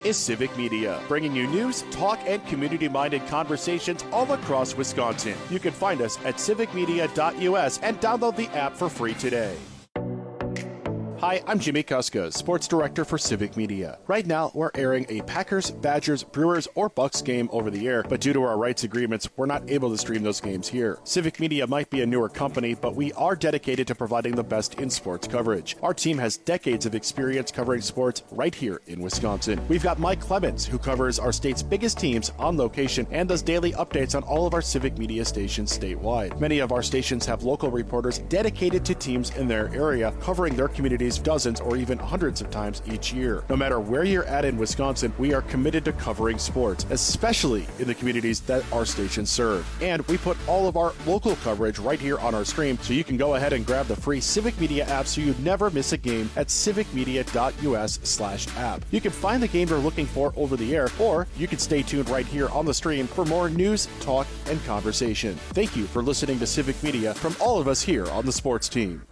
is Civic Media, bringing you news, talk, and community-minded conversations all across Wisconsin. You can find us at civicmedia.us and download the app for free today. Hi, I'm Jimmy Kuska, Sports Director for Civic Media. Right now, we're airing a Packers, Badgers, Brewers, or Bucks game over the air, but due to our rights agreements, we're not able to stream those games here. Civic Media might be a newer company, but we are dedicated to providing the best in sports coverage. Our team has decades of experience covering sports right here in Wisconsin. We've got Mike Clemens, who covers our state's biggest teams on location and does daily updates on all of our Civic Media stations statewide. Many of our stations have local reporters dedicated to teams in their area, covering their communities dozens or even hundreds of times each year. No matter where you're at in Wisconsin, we are committed to covering sports, especially in the communities that our stations serve. And we put all of our local coverage right here on our stream, so you can go ahead and grab the free Civic Media app so you never miss a game at civicmedia.us/app. You can find the game you're looking for over the air, or you can stay tuned right here on the stream for more news, talk, and conversation. Thank you for listening to Civic Media from all of us here on the sports team.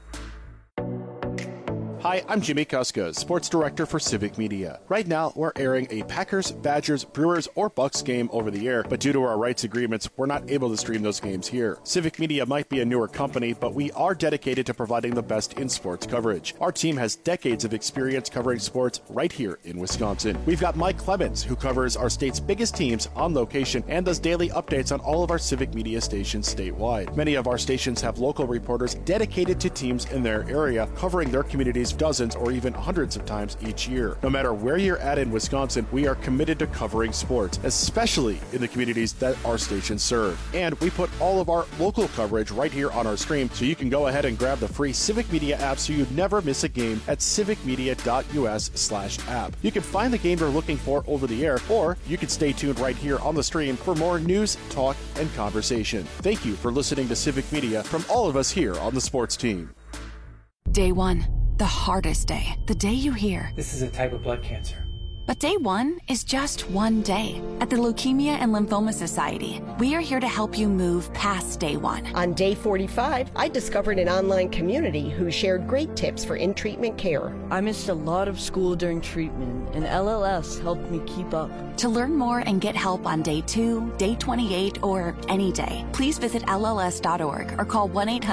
Hi, I'm Jimmy Kuska, Sports Director for Civic Media. Right now, we're airing a Packers, Badgers, Brewers, or Bucks game over the air, but due to our rights agreements, we're not able to stream those games here. Civic Media might be a newer company, but we are dedicated to providing the best in sports coverage. Our team has decades of experience covering sports right here in Wisconsin. We've got Mike Clemens, who covers our state's biggest teams on location and does daily updates on all of our Civic Media stations statewide. Many of our stations have local reporters dedicated to teams in their area, covering their communities dozens or even hundreds of times each year. No matter where you're at in Wisconsin, we are committed to covering sports, especially in the communities that our stations serve. And we put all of our local coverage right here on our stream, so you can go ahead and grab the free Civic Media app so you never miss a game at civicmedia.us/app. You can find the game you're looking for over the air, or you can stay tuned right here on the stream for more news, talk, and conversation. Thank you for listening to Civic Media from all of us here on the sports team. Day one. The hardest day. The day you hear, "This is a type of blood cancer." But day one is just one day. At the Leukemia and Lymphoma Society, we are here to help you move past day one. On day 45, I discovered an online community who shared great tips for in-treatment care. I missed a lot of school during treatment, and LLS helped me keep up. To learn more and get help on day 2, day 28, or any day, please visit LLS.org or call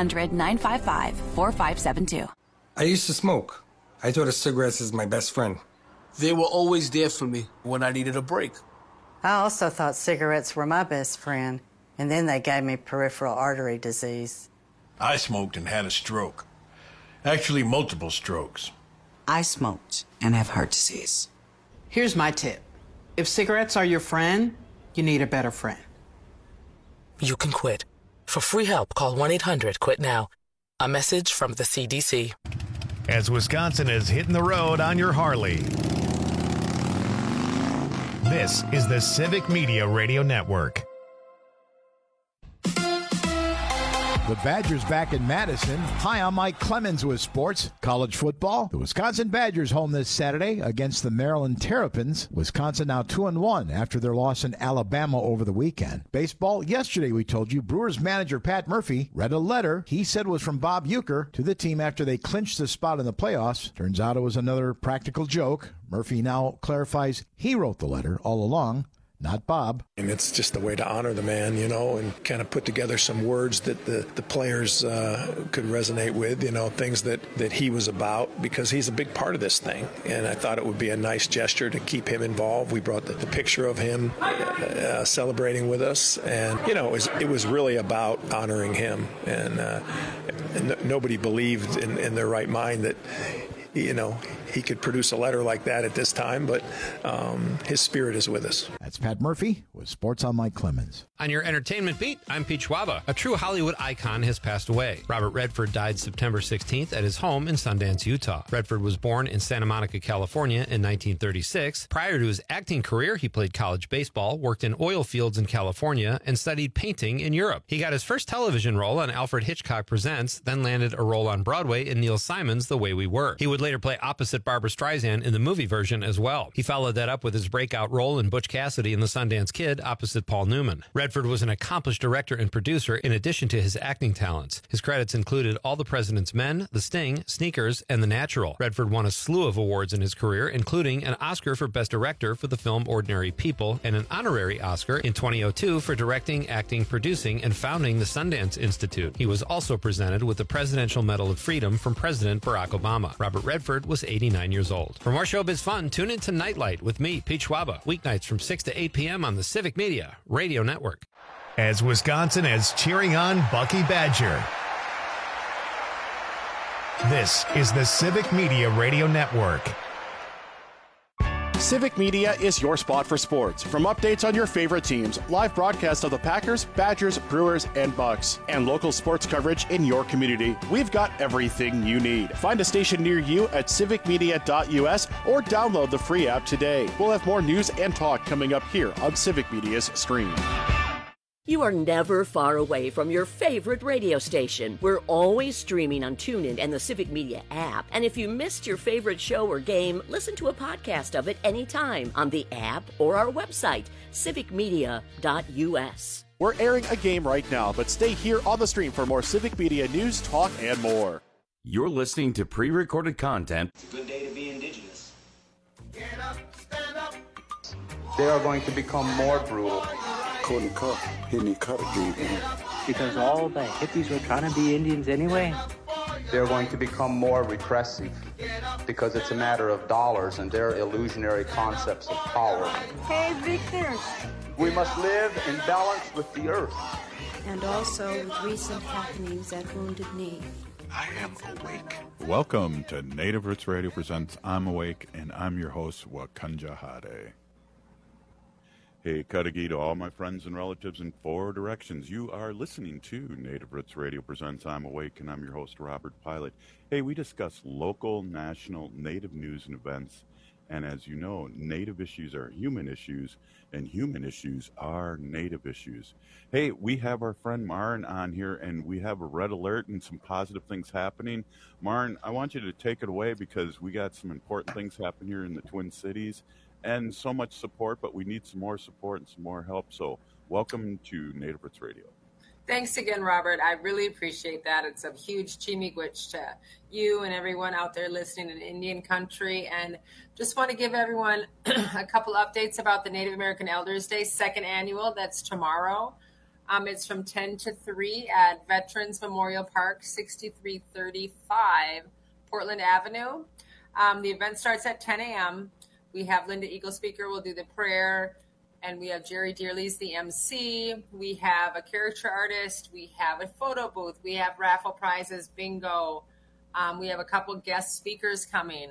1-800-955-4572. I used to smoke. I thought of cigarettes as my best friend. They were always there for me when I needed a break. I also thought cigarettes were my best friend, and then they gave me peripheral artery disease. I smoked and had a stroke. Actually, multiple strokes. I smoked and have heart disease. Here's my tip. If cigarettes are your friend, you need a better friend. You can quit. For free help, call 1-800-QUIT-NOW. A message from the CDC. As Wisconsin is hitting the road on your Harley. This is the Civic Media Radio Network. The Badgers back in Madison. Hi, I'm Mike Clemens with sports. College football. The Wisconsin Badgers home this Saturday against the Maryland Terrapins. Wisconsin now 2-1 after their loss in Alabama over the weekend. Baseball. Yesterday we told you Brewers manager Pat Murphy read a letter he said was from Bob Uecker to the team after they clinched the spot in the playoffs. Turns out it was another practical joke. Murphy now clarifies he wrote the letter all along, not Bob. And it's just a way to honor the man, and kind of put together some words that the players could resonate with, things that he was about, because he's a big part of this thing. And I thought it would be a nice gesture to keep him involved. We brought the picture of him celebrating with us. And, it was really about honoring him. And nobody believed in their right mind that, he could produce a letter like that at this time, but his spirit is with us. That's Pat Murphy with Sports on Mike Clemens. On your entertainment beat, I'm Pete Schwaba. A true Hollywood icon has passed away. Robert Redford died September 16th at his home in Sundance, Utah. Redford was born in Santa Monica, California in 1936. Prior to his acting career, he played college baseball, worked in oil fields in California, and studied painting in Europe. He got his first television role on Alfred Hitchcock Presents, then landed a role on Broadway in Neil Simon's The Way We Were. He would later play opposite Barbra Streisand in the movie version as well. He followed that up with his breakout role in Butch Cassidy in The Sundance Kid opposite Paul Newman. Redford was an accomplished director and producer in addition to his acting talents. His credits included All the President's Men, The Sting, Sneakers, and The Natural. Redford won a slew of awards in his career, including an Oscar for Best Director for the film Ordinary People and an honorary Oscar in 2002 for directing, acting, producing, and founding the Sundance Institute. He was also presented with the Presidential Medal of Freedom from President Barack Obama. Robert Redford was 89 years old. For more showbiz fun, tune in to Nightlight with me, Pete Schwaba, weeknights from 6 to 8 p.m. on the Civic Media Radio Network. As Wisconsin is cheering on Bucky Badger, this is the Civic Media Radio Network. Civic Media is your spot for sports. From updates on your favorite teams, live broadcasts of the Packers, Badgers, Brewers, and Bucks, and local sports coverage in your community, we've got everything you need. Find a station near you at civicmedia.us or download the free app today. We'll have more news and talk coming up here on Civic Media's stream. You are never far away from your favorite radio station. We're always streaming on TuneIn and the Civic Media app. And if you missed your favorite show or game, listen to a podcast of it anytime on the app or our website, civicmedia.us. We're airing a game right now, but stay here on the stream for more Civic Media news, talk, and more. You're listening to pre-recorded content. It's a good day to be indigenous. Get up, stand up. They are going to become more brutal. Couldn't cut, hitting cut again. Because all the hippies were trying to be Indians anyway. They're going to become more repressive because it's a matter of dollars and their illusionary concepts of power. Hey, Victor. We must live in balance with the earth. And also with recent happenings at Wounded Knee. I am awake. Welcome to Native Roots Radio presents I'm Awake, and I'm your host, Wakanja Hade. Hey, Kadagi to all my friends and relatives in 4 directions. You are listening to Native Roots Radio presents I'm Awake, and I'm your host, Robert Pilot. Hey, we discuss local, national, Native news and events. And as you know, Native issues are human issues, and human issues are Native issues. Hey, we have our friend Maren on here, and we have a red alert and some positive things happening. Maren, I want you to take it away because we got some important things happening here in the Twin Cities. And so much support, but we need some more support and some more help. So welcome to Native Roots Radio. Thanks again, Robert. I really appreciate that. It's a huge chimigwich to you and everyone out there listening in Indian country. And just want to give everyone a couple updates about the Native American Elders Day, 2nd annual. That's tomorrow. It's from 10 to 3 at Veterans Memorial Park, 6335 Portland Avenue. The event starts at 10 a.m. We have Linda Eagle Speaker will do the prayer, and we have Jerry Dearley's the MC. We have a character artist. We have a photo booth. We have raffle prizes, bingo. We have a couple guest speakers coming.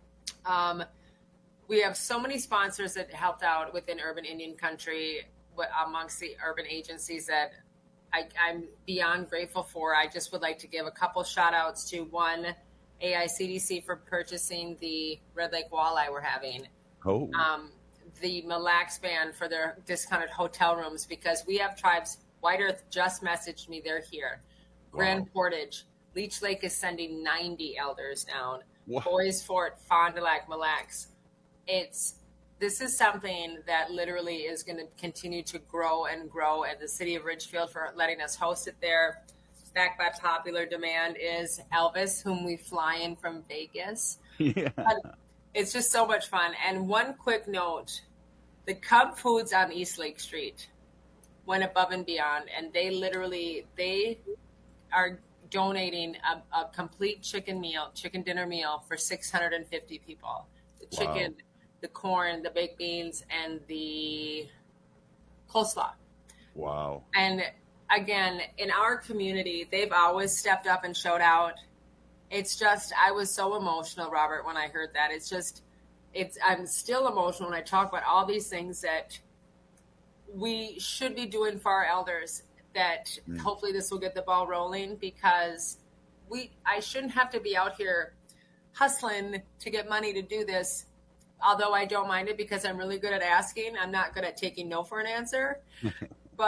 We have so many sponsors that helped out within Urban Indian Country amongst the urban agencies that I'm beyond grateful for. I just would like to give a couple shout outs to one, AICDC for purchasing the Red Lake Walleye we're having. Oh. The Mille Lacs Band for their discounted hotel rooms because we have tribes. White Earth just messaged me they're here. Wow. Grand Portage. Leech Lake is sending 90 elders down. Wow. Boys Fort, Fond du Lac, Mille Lacs. This is something that literally is going to continue to grow and grow, and the city of Ridgefield for letting us host it there. Back by popular demand is Elvis, whom we fly in from Vegas. Yeah. But it's just so much fun. And one quick note, the Cub Foods on East Lake Street went above and beyond, and they are donating a complete chicken dinner meal for 650 people. The chicken, wow. The corn, the baked beans, and the coleslaw. Wow. And again, in our community, they've always stepped up and showed out. It's just, I was so emotional, Robert, when I heard that. I'm still emotional when I talk about all these things that we should be doing for our elders, that hopefully this will get the ball rolling, because I shouldn't have to be out here hustling to get money to do this. Although I don't mind it because I'm really good at asking. I'm not good at taking no for an answer. But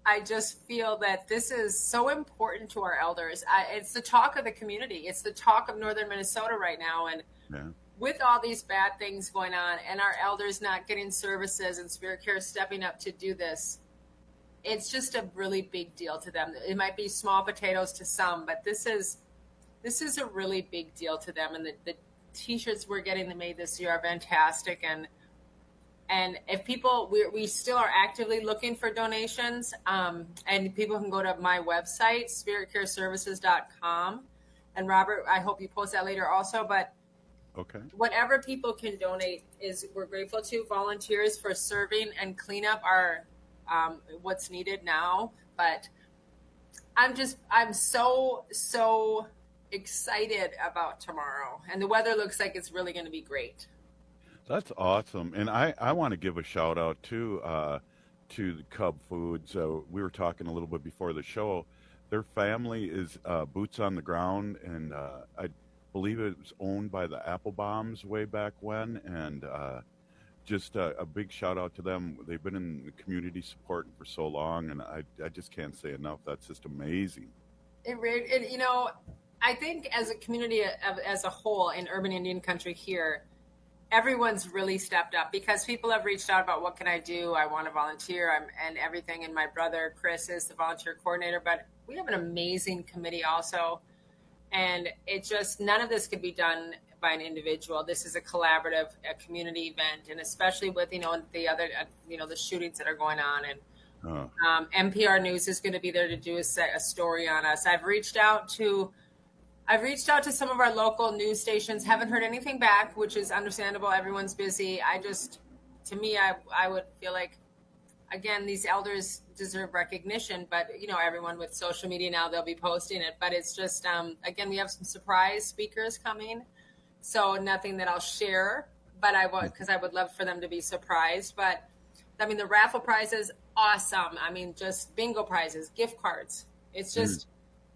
I just feel that this is so important to our elders. It's the talk of the community. It's the talk of northern Minnesota right now. And with all these bad things going on and our elders not getting services and Spirit Care stepping up to do this, it's just a really big deal to them. It might be small potatoes to some, but this is a really big deal to them. And the T-shirts we're getting made this year are fantastic. And if people, we still are actively looking for donations, and people can go to my website, spiritcareservices.com. And Robert, I hope you post that later also, but whatever people can donate we're grateful to. Volunteers for serving and cleanup are what's needed now. But I'm so excited about tomorrow, and the weather looks like it's really going to be great. That's awesome. And I want to give a shout out to the Cub Foods. We were talking a little bit before the show. Their family is boots on the ground, and I believe it was owned by the Applebombs way back when. And just a big shout out to them. They've been in the community supporting for so long, and I just can't say enough. That's just amazing. I think as a community as a whole in urban Indian country here, everyone's really stepped up because people have reached out about what can I do? I want to volunteer and everything. And my brother, Chris, is the volunteer coordinator, but we have an amazing committee also. And it just, none of this could be done by an individual. This is a collaborative, a community event. And especially with, the other, the shootings that are going on. And NPR News is going to be there to do a story on us. I've reached out to some of our local news stations, haven't heard anything back, which is understandable. Everyone's busy. I would feel like, again, these elders deserve recognition, but everyone with social media now, they'll be posting it. But it's just, again, we have some surprise speakers coming. So nothing that I'll share, but because I would love for them to be surprised. But the raffle prize is awesome. Just bingo prizes, gift cards. It's just,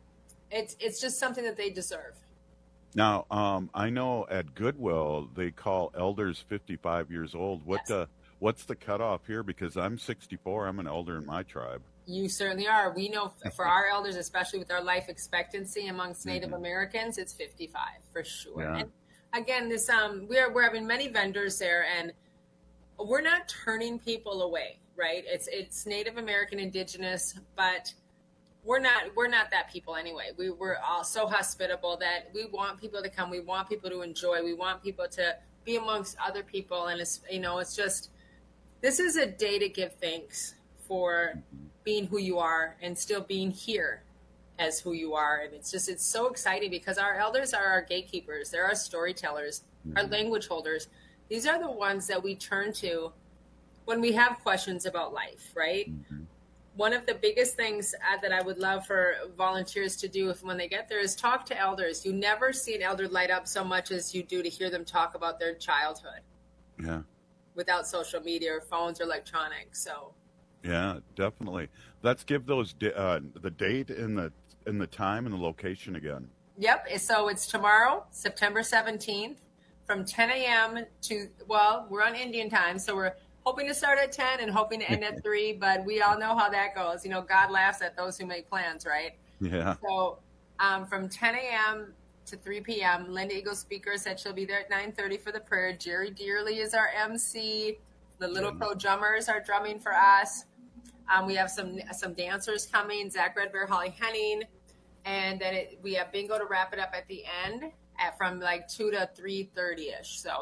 It's just something that they deserve. Now, I know at Goodwill they call elders 55 years old. What's the cutoff here? Because I'm 64. I'm an elder in my tribe. You certainly are. We know for our elders, especially with our life expectancy amongst Native Americans, it's 55 for sure. Yeah. And again, this we're having many vendors there, and we're not turning people away, right? It's Native American, Indigenous, but we're not that people anyway. We're all so hospitable that we want people to come. We want people to enjoy. We want people to be amongst other people. And it's just, this is a day to give thanks for being who you are and still being here as who you are. And it's so exciting because our elders are our gatekeepers. They're our storytellers, our language holders. These are the ones that we turn to when we have questions about life, right? One of the biggest things that I would love for volunteers to do when they get there is talk to elders. You never see an elder light up so much as you do to hear them talk about their childhood. Yeah. Without social media or phones or electronics. So. Yeah, definitely. Let's give those the date and the time and the location again. Yep. So it's tomorrow, September 17th, from 10 a.m. to we're on Indian time, so we're hoping to start at 10 and hoping to end at 3, but we all know how that goes. God laughs at those who make plans, right? Yeah. So from 10 a.m. to 3 p.m., Linda Eagle Speaker said she'll be there at 9:30 for the prayer. Jerry Dearly is our MC. The Little Crow Drummers are drumming for us. We have some dancers coming, Zach Red Bear, Holly Henning, and then we have bingo to wrap it up at the end from 2 to 3:30ish. So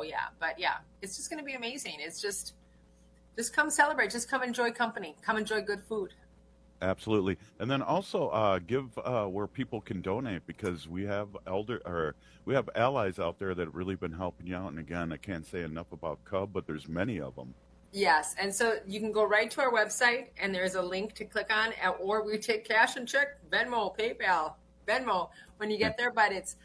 it's just going to be amazing. It's just come celebrate. Just come enjoy company. Come enjoy good food. Absolutely. And then also give where people can donate, because we have allies out there that have really been helping you out. And again, I can't say enough about Cub, but there's many of them. Yes. And so you can go right to our website and there's a link to click on, or we take cash and check, Venmo, PayPal, Venmo when you get there, but it's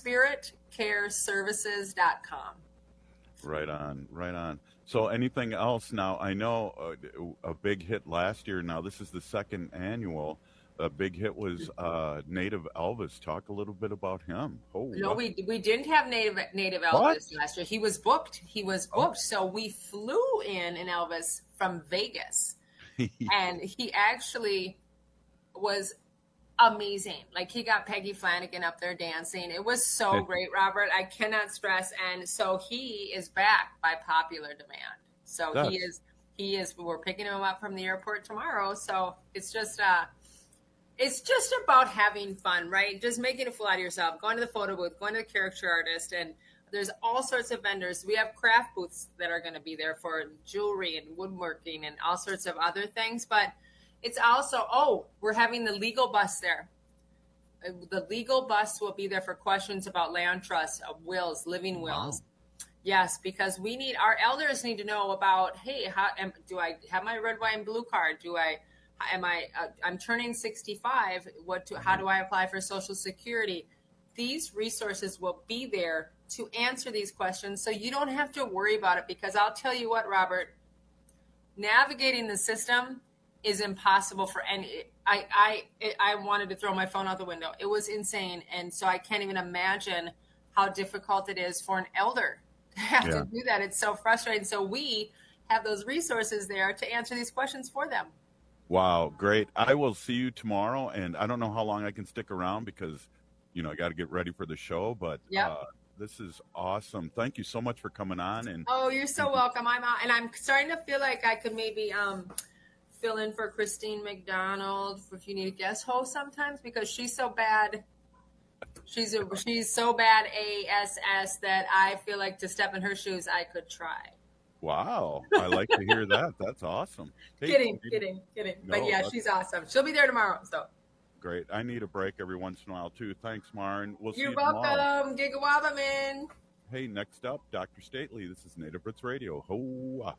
spiritcareservices.com. Right on, right on. So anything else now? I know a big hit last year. Now this is the second annual. A big hit was Native Elvis. Talk a little bit about him. Oh, no, we didn't have Native Elvis last year. He was booked. So we flew in an Elvis from Vegas. And he actually was amazing. Like, he got Peggy Flanagan up there dancing. It was so great, Robert. I cannot stress. And so he is back by popular demand. So he is, we're picking him up from the airport tomorrow. So it's just about having fun, right? Just making a fool out of yourself, going to the photo booth, going to the caricature artist. And there's all sorts of vendors. We have craft booths that are going to be there for jewelry and woodworking and all sorts of other things. But it's also, we're having the legal bus there. The legal bus will be there for questions about land trusts, wills, living wills. Wow. Yes, because our elders need to know about, hey, do I have my red, white, and blue card? I'm turning 65. How do I apply for Social Security? These resources will be there to answer these questions, so you don't have to worry about it. Because I'll tell you what, Robert, navigating the system is impossible for any. I wanted to throw my phone out the window. It was insane, and so I can't even imagine how difficult it is for an elder to have to do that. It's so frustrating. So we have those resources there to answer these questions for them. Wow, great. I will see you tomorrow, and I don't know how long I can stick around because, I got to get ready for the show, but this is awesome. Thank you so much for coming on. And you're so welcome. I'm out, and I'm starting to feel like I could maybe fill in for Christine McDonald if you need a guest host sometimes, because she's so bad. She's so bad ASS that I feel like to step in her shoes, I could try. Wow. I like to hear that. That's awesome. Hey, kidding. No, but yeah, she's awesome. She'll be there tomorrow. So great. I need a break every once in a while too. Thanks, Maren. We'll see you tomorrow. You're welcome. Gigawaba, man. Hey, next up, Dr. Stately. This is Native Roots Radio. Ho-ah.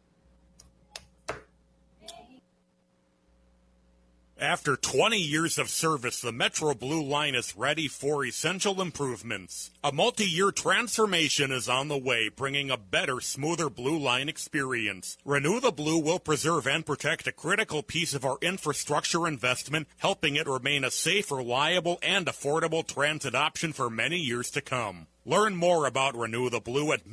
After 20 years of service, the Metro Blue line is ready for essential improvements. A multi-year transformation is on the way, bringing a better, smoother Blue Line experience. Renew the Blue will preserve and protect a critical piece of our infrastructure investment, helping it remain a safe, reliable, and affordable transit option for many years to come. Learn more about Renew the Blue at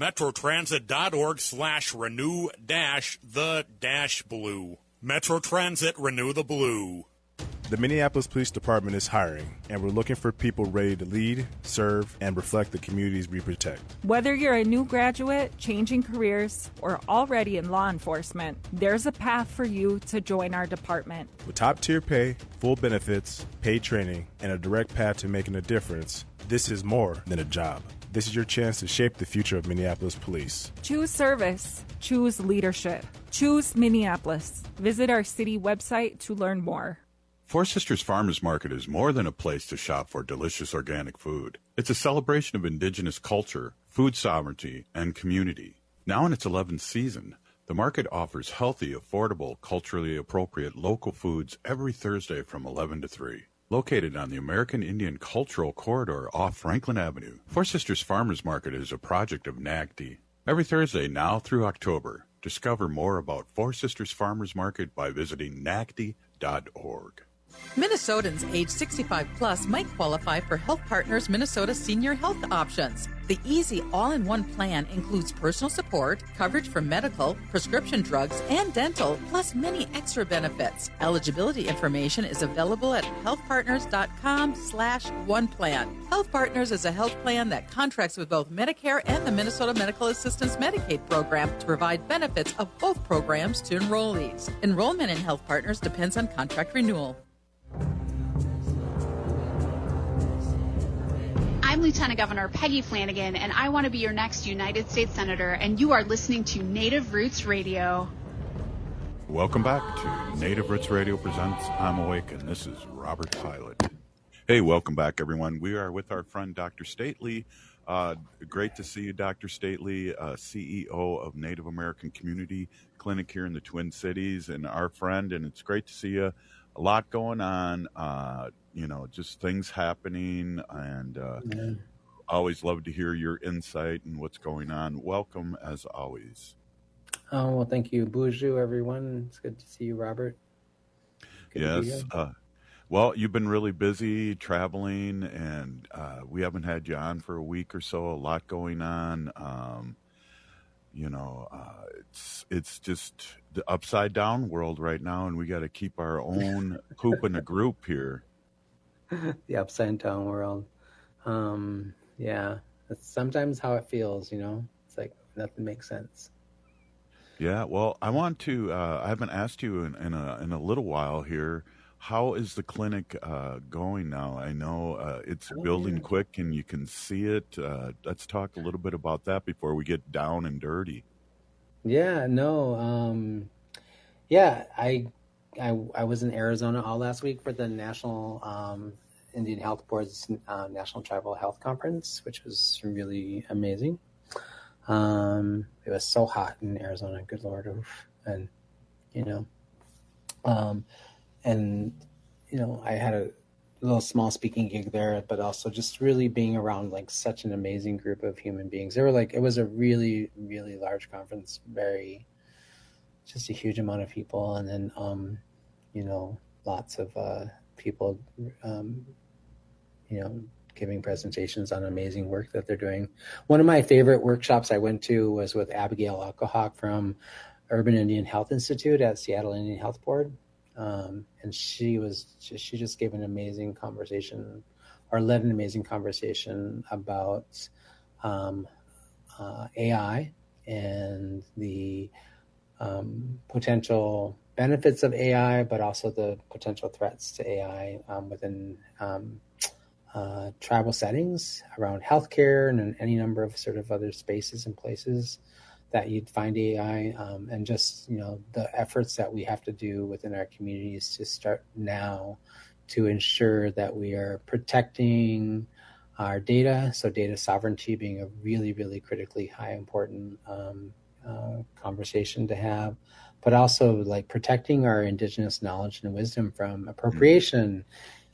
metrotransit.org/renew-the-blue. Metro Transit, Renew the Blue. The Minneapolis Police Department is hiring, and we're looking for people ready to lead, serve, and reflect the communities we protect. Whether you're a new graduate, changing careers, or already in law enforcement, there's a path for you to join our department. With top-tier pay, full benefits, paid training, and a direct path to making a difference, this is more than a job. This is your chance to shape the future of Minneapolis Police. Choose service. Choose leadership. Choose Minneapolis. Visit our city website to learn more. Four Sisters Farmers Market is more than a place to shop for delicious organic food. It's a celebration of indigenous culture, food sovereignty, and community. Now in its 11th season, the market offers healthy, affordable, culturally appropriate local foods every Thursday from 11 to 3. Located on the American Indian Cultural Corridor off Franklin Avenue, Four Sisters Farmers Market is a project of NACD. Every Thursday now through October, discover more about Four Sisters Farmers Market by visiting NACD.org. Minnesotans age 65 plus might qualify for Health Partners Minnesota Senior Health Options. The easy all-in-one plan includes personal support, coverage for medical, prescription drugs, and dental, plus many extra benefits. Eligibility information is available at healthpartners.com/oneplan. Health Partners is a health plan that contracts with both Medicare and the Minnesota Medical Assistance Medicaid program to provide benefits of both programs to enrollees. Enrollment in Health Partners depends on contract renewal. I'm Lieutenant Governor Peggy Flanagan, and I want to be your next United States Senator, and you are listening to Native Roots Radio. Welcome back to Native Roots Radio presents I'm Awake, and this is Robert Pilot. Hey, welcome back, everyone. We are with our friend Dr. Stately. Great to see you, Dr. Stately, CEO of Native American Community Clinic here in the Twin Cities, and our friend, and it's great to see you. A lot going on, just things happening, and always love to hear your insight and what's going on. Welcome, as always. Oh, well, thank you. Bonjour, everyone. It's good to see you, Robert. Good yes. Well, you've been really busy traveling, and we haven't had you on for a week or so. A lot going on. It's just the upside down world right now, and we got to keep our own poop in a group here. The upside down world. Yeah, that's sometimes how it feels. It's like nothing makes sense. Yeah, well, I want to. I haven't asked you in a little while here. How is the clinic going now? I know it's building quick, and you can see it. Let's talk a little bit about that before we get down and dirty. Yeah, no. Yeah, I was in Arizona all last week for the National Indian Health Board's National Tribal Health Conference, which was really amazing. It was so hot in Arizona, good Lord. And, I had a little small speaking gig there, but also just really being around like such an amazing group of human beings. It was a really, really large conference, just a huge amount of people. And then, lots of people, giving presentations on amazing work that they're doing. One of my favorite workshops I went to was with Abigail Alcohawk from Urban Indian Health Institute at Seattle Indian Health Board. And she just gave an amazing conversation, or led an amazing conversation about AI and the potential benefits of AI, but also the potential threats to AI within tribal settings around healthcare and any number of sort of other spaces and places that you'd find AI, and just, the efforts that we have to do within our communities to start now to ensure that we are protecting our data. So data sovereignty being a really, really critically high important conversation to have, but also like protecting our indigenous knowledge and wisdom from appropriation,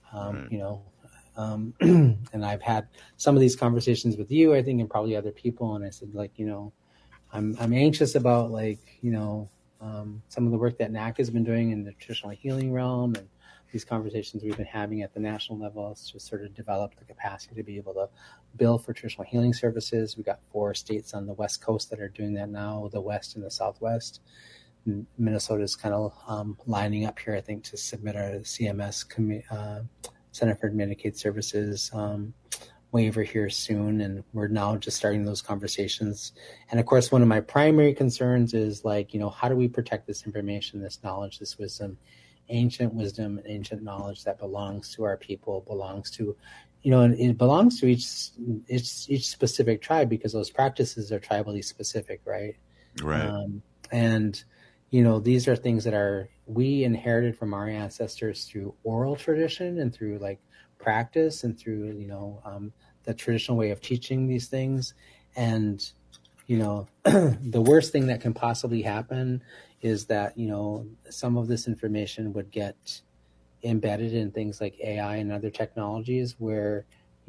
and I've had some of these conversations with you, I think, and probably other people. And I said, I'm anxious about some of the work that NAC has been doing in the traditional healing realm, and these conversations we've been having at the national level to sort of develop the capacity to be able to bill for traditional healing services. We've got 4 states on the West Coast that are doing that now, the West and the Southwest. And Minnesota is kind of lining up here, I think, to submit our CMS, Center for Medicaid Services, waiver here soon, and we're now just starting those conversations. And of course, one of my primary concerns is how do we protect this information, this knowledge, this wisdom, ancient wisdom and ancient knowledge that belongs to our people, belongs to, and it belongs to each specific tribe, because those practices are tribally specific, right? Right. And these are things that we inherited from our ancestors through oral tradition and through practice and through the traditional way of teaching these things. And the worst thing that can possibly happen is that some of this information would get embedded in things like AI and other technologies where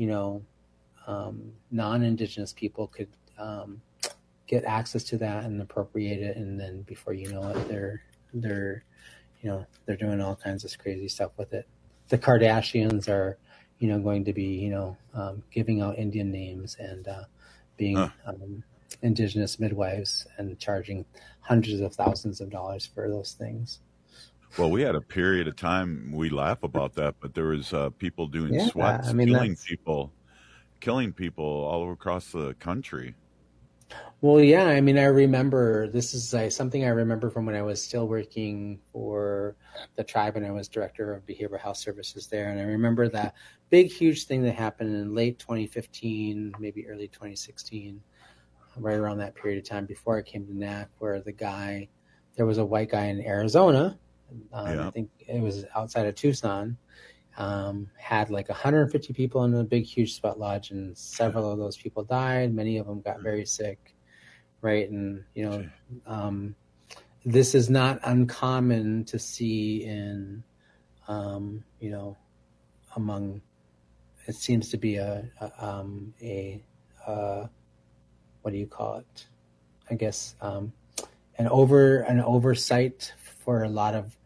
non-Indigenous people could get access to that and appropriate it, and then before you know it, they're doing all kinds of crazy stuff with it. The Kardashians are going to be giving out Indian names and being Indigenous midwives and charging hundreds of thousands of dollars for those things. Well, we had a period of time, we laugh about that, but there was people doing sweats, killing people all across the country. Well, yeah, I remember, this is something I remember from when I was still working for the tribe and I was director of behavioral health services there. And I remember that big, huge thing that happened in late 2015, maybe early 2016, right around that period of time before I came to NAC, where there was a white guy in Arizona, I think it was outside of Tucson, had 150 people in a big, huge sweat lodge, and several of those people died. Many of them got very sick, right? And, this is not uncommon to see in, among, it seems to be a what do you call it? I guess, an oversight for a lot of,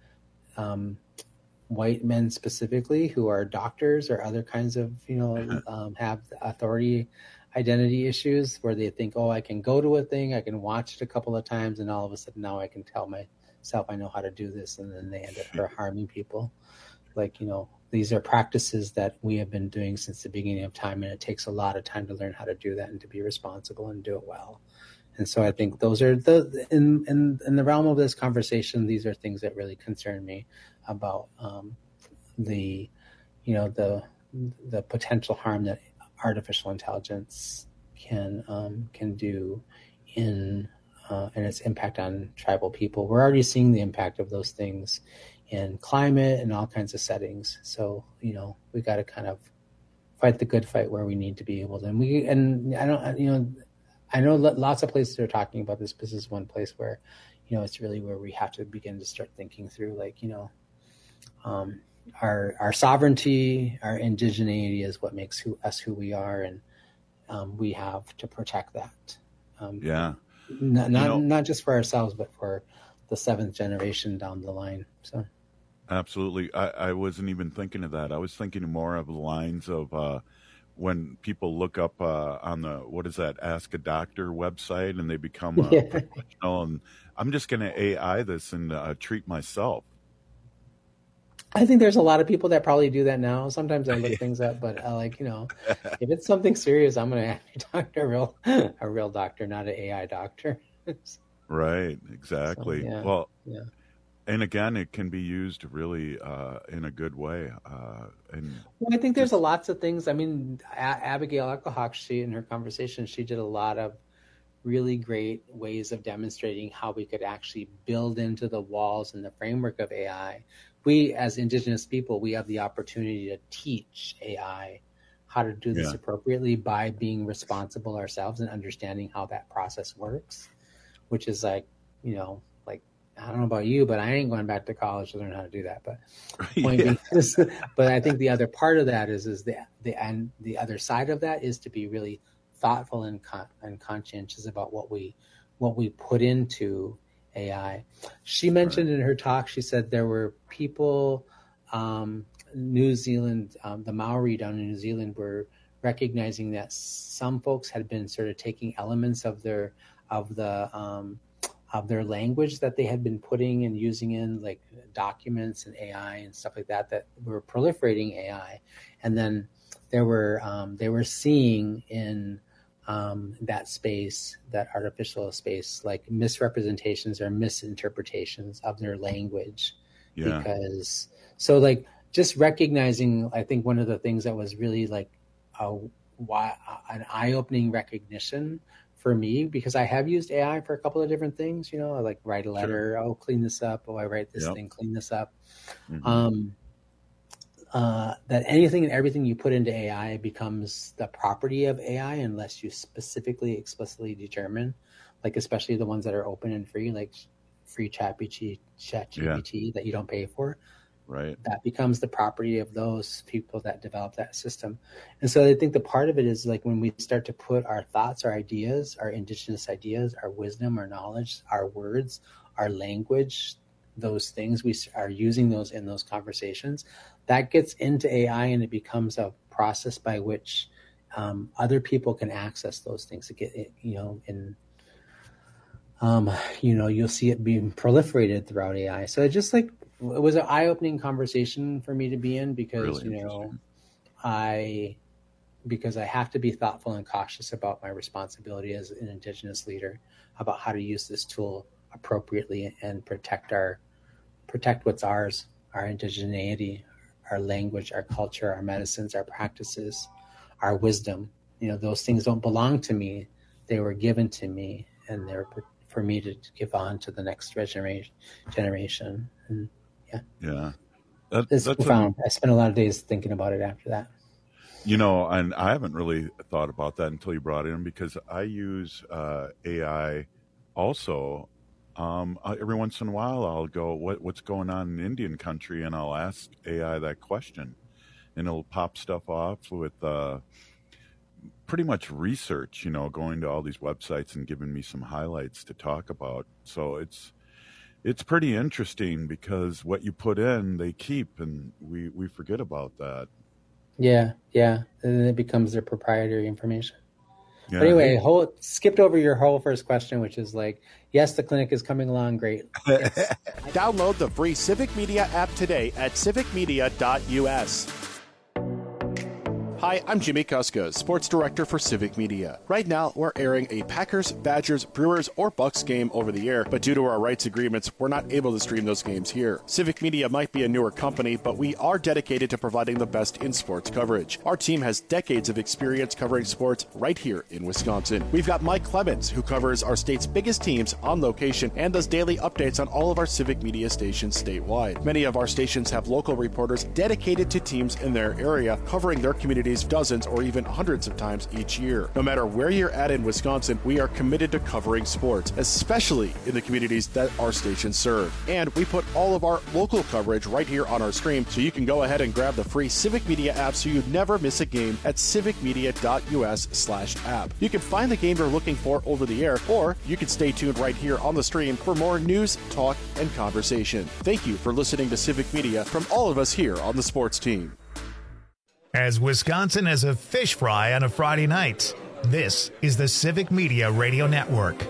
white men specifically who are doctors or other kinds of, have authority identity issues where they think, oh, I can go to a thing, I can watch it a couple of times, and all of a sudden now I can tell myself I know how to do this, and then they end up harming people. Like, these are practices that we have been doing since the beginning of time, and it takes a lot of time to learn how to do that and to be responsible and do it well. And so I think those are in the realm of this conversation, these are things that really concern me about the potential harm that artificial intelligence can do in its impact on tribal people. We're already seeing the impact of those things in climate and all kinds of settings. So, we got to kind of fight the good fight where we need to be able to. I know lots of places are talking about this. This is one place where, it's really where we have to begin to start thinking through, like, our sovereignty, our indigeneity is what makes us who we are, and we have to protect that. Not just for ourselves, but for the seventh generation down the line. So, absolutely, I wasn't even thinking of that. I was thinking more of the lines of when people look up on the Ask a Doctor website, and they become a professional, and I'm just going to AI this and treat myself. I think there's a lot of people that probably do that now. Sometimes I look things up, but if it's something serious, I'm going to have to talk to a real doctor, not an AI doctor. Right, exactly. So, and again, it can be used really in a good way. I think there's lots of things. I mean, Abigail Echohawk, in her conversation, she did a lot of really great ways of demonstrating how we could actually build into the walls and the framework of AI. We, as Indigenous people, we have the opportunity to teach AI how to do this appropriately by being responsible ourselves and understanding how that process works, which is like, I don't know about you, but I ain't going back to college to learn how to do that. But but I think the other part of that is the other side of that is to be really thoughtful and conscientious about what we put into AI. She mentioned in her talk, she said there were people, New Zealand, the Maori down in New Zealand were recognizing that some folks had been sort of taking elements of their language that they had been putting and using in like documents and AI and stuff like that were proliferating AI. And then they were seeing in that space, that artificial space, like misrepresentations or misinterpretations of their language. Because just recognizing, I think one of the things that was really like an eye-opening recognition for me, because I have used AI for a couple of different things, I like write a letter, clean this up, I write this thing, clean this up. Mm-hmm. That anything and everything you put into AI becomes the property of AI unless you explicitly determine, like especially the ones that are open and free, like free ChatGPT that you don't pay for. Right. That becomes the property of those people that develop that system. And so I think the part of it is like when we start to put our thoughts, our ideas, our indigenous ideas, our wisdom, our knowledge, our words, our language, those things, we are using those in those conversations, that gets into AI and it becomes a process by which other people can access those things to get it, you'll see it being proliferated throughout AI. So it was an eye-opening conversation for me to be in because, really I have to be thoughtful and cautious about my responsibility as an Indigenous leader about how to use this tool appropriately and protect what's ours, our indigeneity, our language, our culture, our medicines, our practices, our wisdom. Those things don't belong to me. They were given to me, and they're for me to give on to the next generation. And it's profound. I spent a lot of days thinking about it after that. And I haven't really thought about that until you brought it in, because I use AI also. Every once in a while, I'll go, what's going on in Indian country? And I'll ask AI that question, and it'll pop stuff off with pretty much research, going to all these websites and giving me some highlights to talk about. So it's pretty interesting because what you put in, they keep, and we forget about that. Yeah. And then it becomes their proprietary information. Yeah. But anyway, skipped over your whole first question, which is like, yes, the clinic is coming along great. Yes. Download the free Civic Media app today at civicmedia.us. Hi, I'm Jimmy Kuska, Sports Director for Civic Media. Right now, we're airing a Packers, Badgers, Brewers, or Bucks game over the air, but due to our rights agreements, we're not able to stream those games here. Civic Media might be a newer company, but we are dedicated to providing the best in sports coverage. Our team has decades of experience covering sports right here in Wisconsin. We've got Mike Clemens, who covers our state's biggest teams on location and does daily updates on all of our Civic Media stations statewide. Many of our stations have local reporters dedicated to teams in their area, covering their communities dozens or even hundreds of times each year. No matter where you're at in Wisconsin, we are committed to covering sports, especially in the communities that our stations serve. And we put all of our local coverage right here on our stream, so you can go ahead and grab the free Civic Media app so you never miss a game at civicmedia.us/app. You can find the game you're looking for over the air, or you can stay tuned right here on the stream for more news, talk, and conversation. Thank you for listening to Civic Media from all of us here on the sports team. As Wisconsin has a fish fry on a Friday night, this is the Civic Media Radio Network.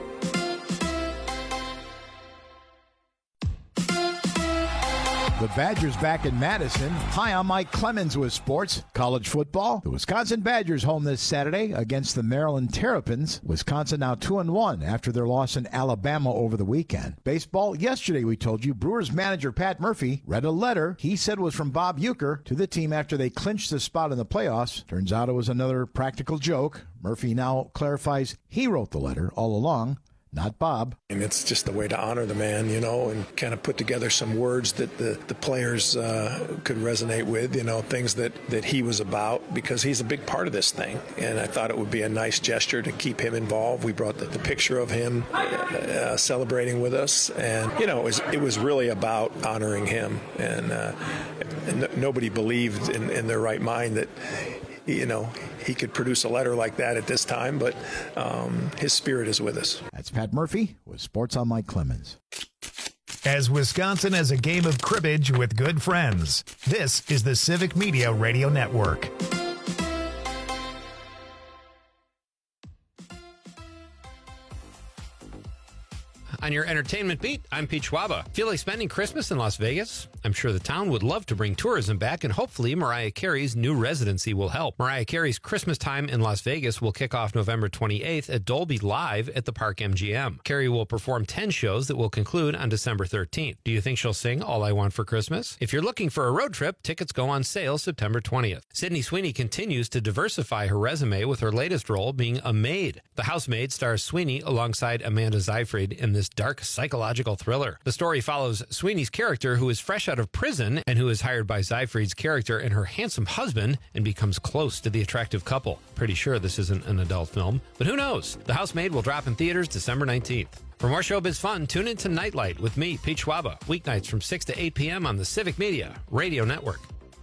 The Badgers back in Madison. Hi, I'm Mike Clemens with sports. College football. The Wisconsin Badgers home this Saturday against the Maryland Terrapins. Wisconsin now 2-1 after their loss in Alabama over the weekend. Baseball. Yesterday we told you Brewers manager Pat Murphy read a letter he said was from Bob Uecker to the team after they clinched the spot in the playoffs. Turns out it was another practical joke. Murphy now clarifies he wrote the letter all along, not Bob. And it's just the way to honor the man, and kind of put together some words that the players could resonate with, things that he was about, because he's a big part of this thing. And I thought it would be a nice gesture to keep him involved. We brought the picture of him celebrating with us. And, it was really about honoring him. And nobody believed in their right mind that he could produce a letter like that at this time, but his spirit is with us. That's Pat Murphy with Sports on Mike Clemens. As Wisconsin has a game of cribbage with good friends, this is the Civic Media Radio Network. On your entertainment beat, I'm Pete Schwaba. Feel like spending Christmas in Las Vegas? I'm sure the town would love to bring tourism back, and hopefully Mariah Carey's new residency will help. Mariah Carey's Christmas Time in Las Vegas will kick off November 28th at Dolby Live at the Park MGM. Carey will perform 10 shows that will conclude on December 13th. Do you think she'll sing All I Want for Christmas? If you're looking for a road trip, tickets go on sale September 20th. Sydney Sweeney continues to diversify her resume with her latest role being a maid. The Housemaid stars Sweeney alongside Amanda Seyfried in this dark psychological thriller. The story follows Sweeney's character, who is fresh out of prison and who is hired by Seyfried's character and her handsome husband and becomes close to the attractive couple. Pretty sure this isn't an adult film, but who knows? The Housemaid will drop in theaters December 19th. For more showbiz fun, tune in to Nightlight with me, Pete Schwaba, weeknights from 6 to 8 p.m. on the Civic Media Radio Network.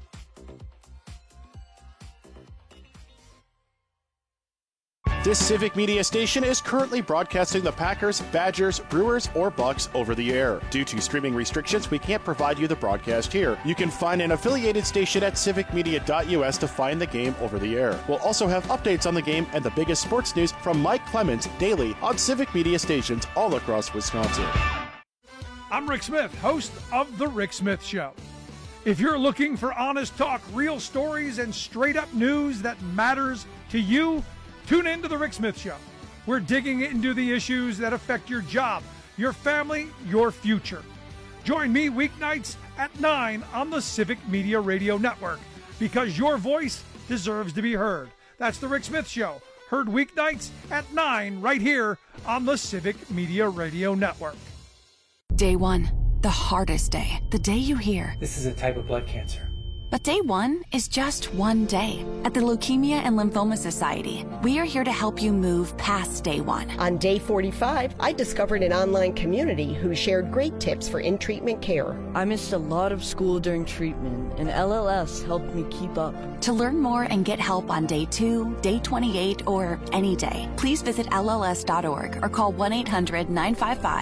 This Civic Media station is currently broadcasting the Packers, Badgers, Brewers, or Bucks over the air. Due to streaming restrictions, we can't provide you the broadcast here. You can find an affiliated station at civicmedia.us to find the game over the air. We'll also have updates on the game and the biggest sports news from Mike Clemens daily on Civic Media stations all across Wisconsin. I'm Rick Smith, host of The Rick Smith Show. If you're looking for honest talk, real stories, and straight-up news that matters to you, tune in to The Rick Smith Show. We're digging into the issues that affect your job, your family, your future. Join me weeknights at 9 on the Civic Media Radio Network, because your voice deserves to be heard. That's The Rick Smith Show, heard weeknights at 9 right here on the Civic Media Radio Network. Day 1, the hardest day. The day you hear, This is a type of blood cancer. But day 1 is just one day. At the Leukemia and Lymphoma Society, we are here to help you move past day 1. On day 45, I discovered an online community who shared great tips for in-treatment care. I missed a lot of school during treatment, and LLS helped me keep up. To learn more and get help on day 2, day 28, or any day, please visit LLS.org or call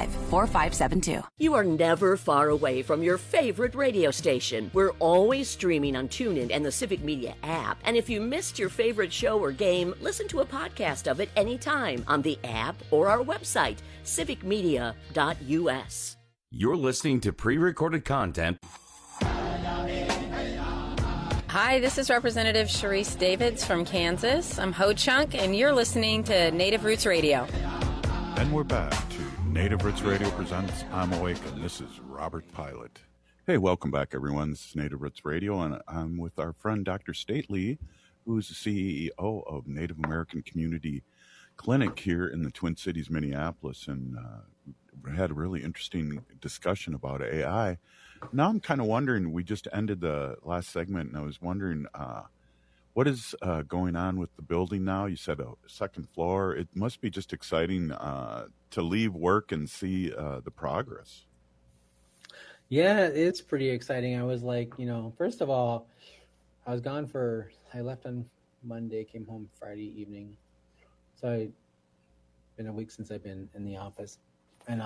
1-800-955-4572. You are never far away from your favorite radio station. We're always streaming streaming on TuneIn and the Civic Media app. And if you missed your favorite show or game, listen to a podcast of it anytime on the app or our website, civicmedia.us. You're listening to pre-recorded content. Hi, this is Representative Sharice Davids from Kansas. I'm Ho Chunk, and you're listening to Native Roots Radio. And we're back to Native Roots Radio presents I'm Awake, and this is Robert Pilot. Hey, welcome back, everyone. This is Native Roots Radio, and I'm with our friend Dr. Stately, who's the CEO of Native American Community Clinic here in the Twin Cities, Minneapolis, and we had a really interesting discussion about AI. Now I'm kind of wondering, we just ended the last segment, and I was wondering, what is going on with the building now? You said a second floor. It must be just exciting to leave work and see the progress. Yeah, it's pretty exciting. I was like, first of all, I left on Monday, came home Friday evening. So it's been a week since I've been in the office. And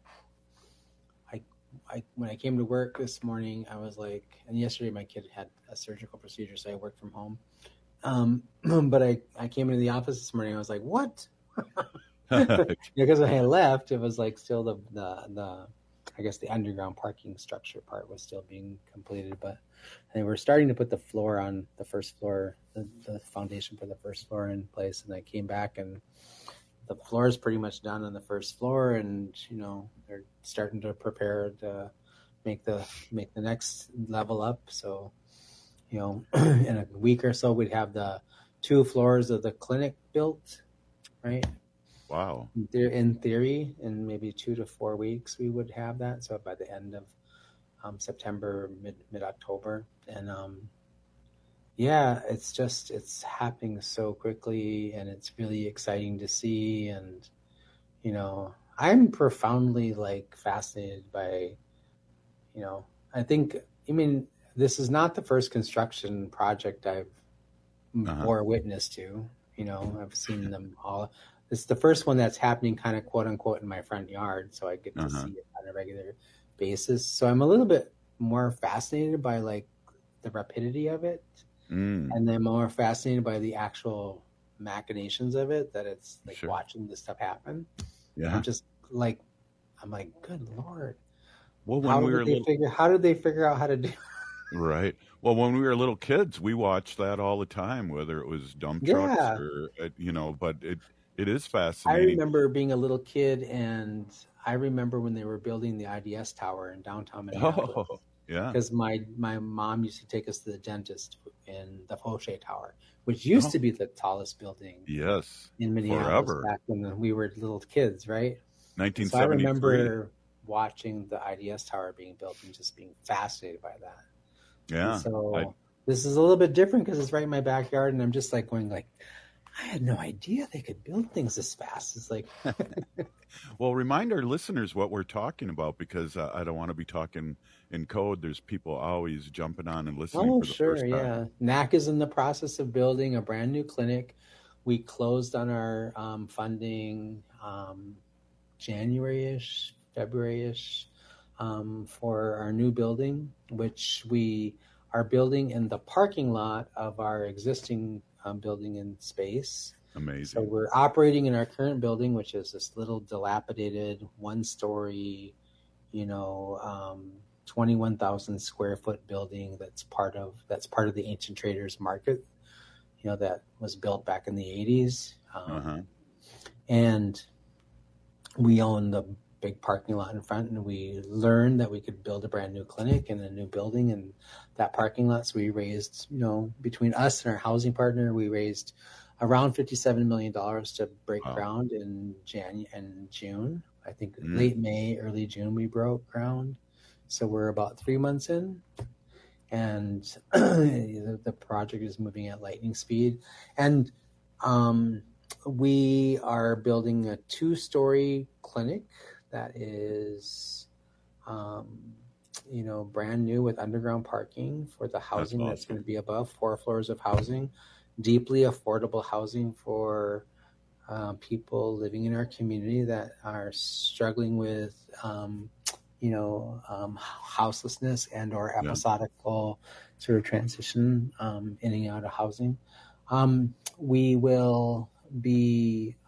when I came to work this morning, I was like, and yesterday my kid had a surgical procedure, so I worked from home. But I came into the office this morning, I was like, what? Because when I left, it was like still the I guess the underground parking structure part was still being completed, but they were starting to put the floor on the first floor, the foundation for the first floor in place. And I came back and the floor is pretty much done on the first floor, and they're starting to prepare to make the next level up. So, in a week or so, we'd have the 2 floors of the clinic built, right? Wow. In theory, in maybe 2 to 4 weeks, we would have that. So by the end of September, mid-October. And it's happening so quickly, and it's really exciting to see. And, I'm profoundly fascinated by, this is not the first construction project I've bore witness to. I've seen them all. It's the first one that's happening kind of quote unquote in my front yard. So I get to see it on a regular basis. So I'm a little bit more fascinated by the rapidity of it. And then more fascinated by the actual machinations of it, that it's watching this stuff happen. Yeah. I'm like, good Lord. Well, how did they figure out how to do it? Right. Well, when we were little kids, we watched that all the time, whether it was dump trucks or, but it is fascinating. I remember being a little kid, and I remember when they were building the IDS tower in downtown Minneapolis. Oh, yeah. Because my mom used to take us to the dentist in the Fauché Tower, which used to be the tallest building in Minneapolis back when we were little kids, right? 1973. So I remember watching the IDS tower being built and just being fascinated by that. Yeah. And so this is a little bit different because it's right in my backyard, and I'm just going I had no idea they could build things this fast. It's like, well, remind our listeners what we're talking about, because I don't want to be talking in code. There's people always jumping on and listening for the first time. Yeah. NAC is in the process of building a brand new clinic. We closed on our funding January-ish, February-ish for our new building, which we are building in the parking lot of our existing building in space. Amazing. So we're operating in our current building, which is this little dilapidated 1-story, 21,000 square foot building that's part of the Ancient Traders Market, that was built back in the 80s. And we own the big parking lot in front, and we learned that we could build a brand new clinic and a new building in that parking lot. So we raised, between us and our housing partner, we raised around $57 million to break ground in June. I think late May, early June, we broke ground. So we're about 3 months in, and the project is moving at lightning speed. And we are building a 2-story clinic that is, brand new with underground parking for the housing that's going to be above, 4 floors of housing, deeply affordable housing for people living in our community that are struggling with, houselessness and or episodical sort of transition in and out of housing. We will be,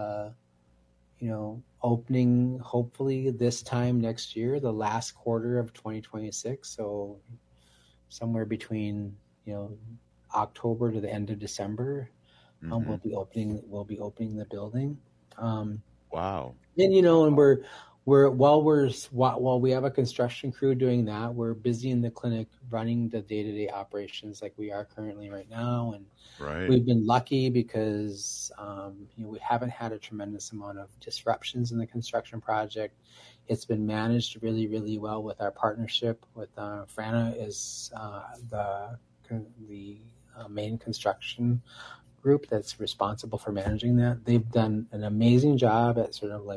opening hopefully this time next year, the last quarter of 2026. So somewhere between, October to the end of December, we'll be opening the building. Wow. And, and while we have a construction crew doing that, we're busy in the clinic running the day-to-day operations like we are currently right now. And we've been lucky because, we haven't had a tremendous amount of disruptions in the construction project. It's been managed really, really well with our partnership with Frana is the main construction group that's responsible for managing that. They've done an amazing job at sort of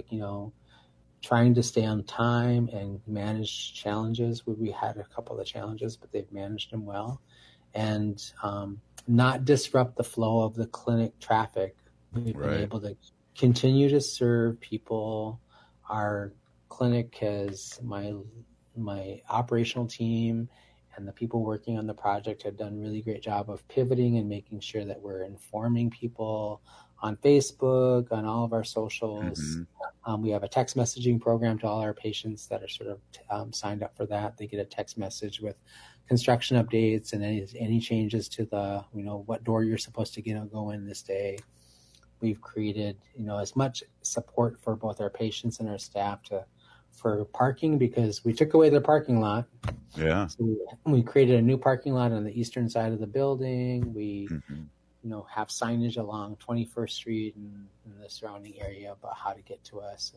trying to stay on time and manage challenges. We had a couple of challenges, but they've managed them well, and not disrupt the flow of the clinic traffic. We've been able to continue to serve people. Our clinic has my operational team and the people working on the project have done a really great job of pivoting and making sure that we're informing people on Facebook, on all of our socials. We have a text messaging program to all our patients that are sort of signed up for that. They get a text message with construction updates and any changes to the, what door you're supposed to go in this day. We've created, as much support for both our patients and our staff for parking because we took away their parking lot. Yeah. So we created a new parking lot on the eastern side of the building. We, have signage along 21st Street and the surrounding area about how to get to us.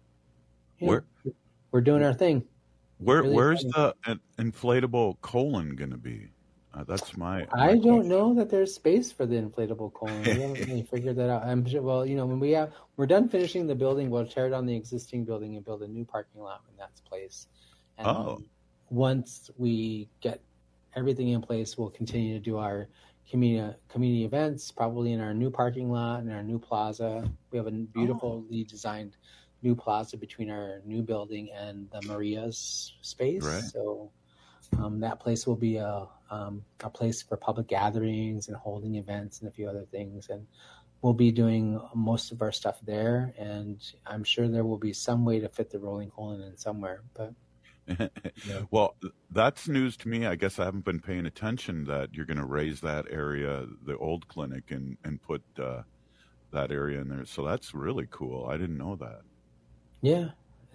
And we're doing our thing. Where's the inflatable colon going to be? That's I don't know that there's space for the inflatable colon. We haven't really figured that out. I'm sure. Well, when we're done finishing the building, we'll tear down the existing building and build a new parking lot in that place. And once we get everything in place, we'll continue to do our community events, probably in our new parking lot and our new plaza. We have a beautifully designed new plaza between our new building and the Maria's space. Right. So that place will be a place for public gatherings and holding events and a few other things. And we'll be doing most of our stuff there. And I'm sure there will be some way to fit the rolling colon in somewhere. But well, that's news to me. I guess I haven't been paying attention that you're going to raise that area, the old clinic, and put that area in there. So that's really cool. I didn't know that. Yeah.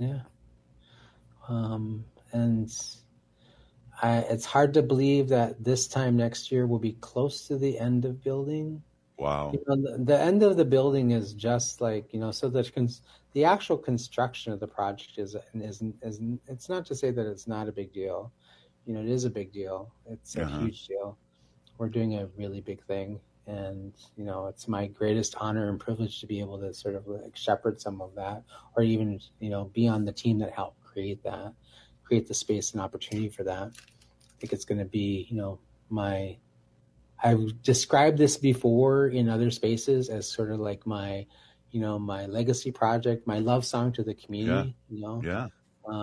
And it's hard to believe that this time next year we'll be close to the end of building. Wow. The end of the building is just so the actual construction of the project is it's not to say that it's not a big deal. It is a big deal. It's a huge deal. We're doing a really big thing. And, it's my greatest honor and privilege to be able to sort of shepherd some of that, or even, be on the team that helped create the space and opportunity for that. I think it's going to be, I've described this before in other spaces as sort of like my legacy project, my love song to the community, the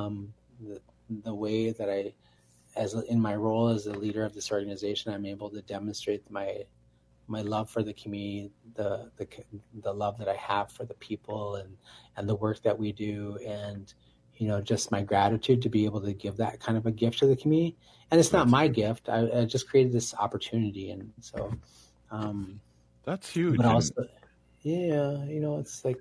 way that in my role as a leader of this organization, I'm able to demonstrate my love for the community, the love that I have for the people and the work that we do. And, just my gratitude to be able to give that kind of a gift to the community. And it's not my gift. I just created this opportunity. And so, that's huge. But also, it's like,